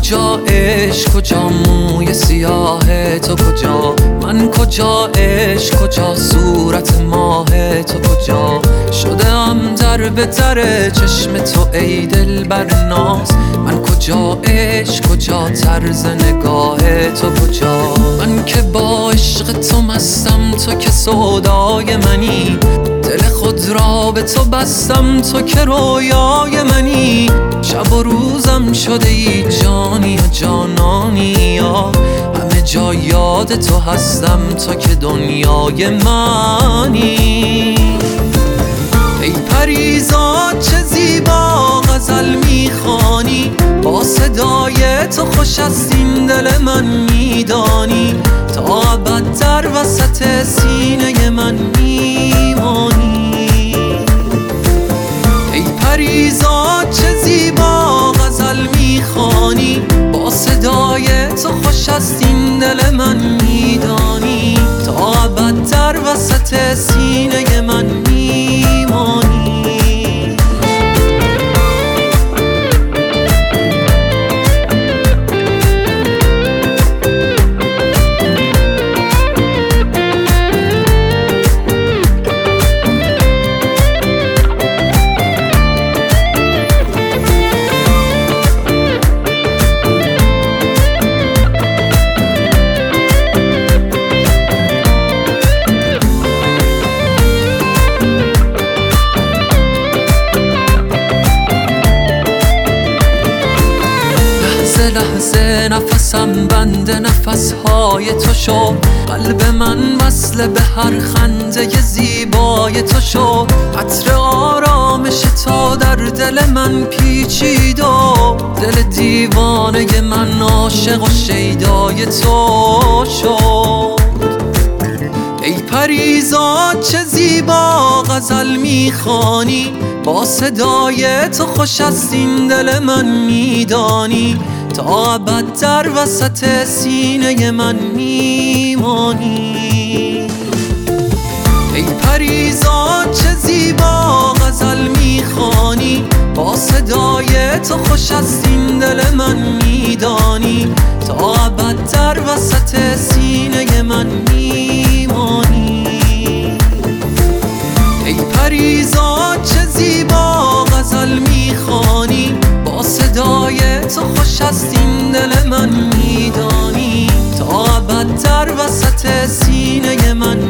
کجا عشق، کجا موی سیاه تو کجا؟ من کجا عشق، کجا صورت ماه تو کجا؟ شدم در به در چشم تو ای دلبر ناز. من کجا عشق، کجا طرز نگاه تو کجا؟ من که با عشق تو مستم، تو که سودای منی، دل خود را به تو بستم، تو که رویای منی. شب و روزم شده ای جانی و جانانی، یا همه جا یاد تو هستم، تو که دنیای منی. ای پریزاد چه زیبا غزل میخوانی، با صدای تو خوش است این دل من میدانی. تا ابد در وسط سینه من میمانی. ای پریزاد چه زیبا غزل میخوانی، با صدای تو خوش است این دل من میدانی. تا ابد در وسط سینه من میمانی. لحظه نفسم بند نفسهای تو شد، قلب من وصل به هر خنده زیبای تو شد. عطر آرامش تا در دل من پیچید و دل دیوانه من عاشق و شیدای تو شد. ای پریزاد چه زیبا غزل میخوانی، با صدای تو خوش است این دل من میدانی. تا ابد در وسط سینه من میمانی. ای پریزاد چه زیبا غزل میخوانی، با صدای تو خوش است این دل من میدانی. تا ابد در وسط سینه من میمانی. ای پریزاد چه زیبا غزل میخوانی، با صدای تو خوش است این دل من میدانی. تا ابد در وسط سینه من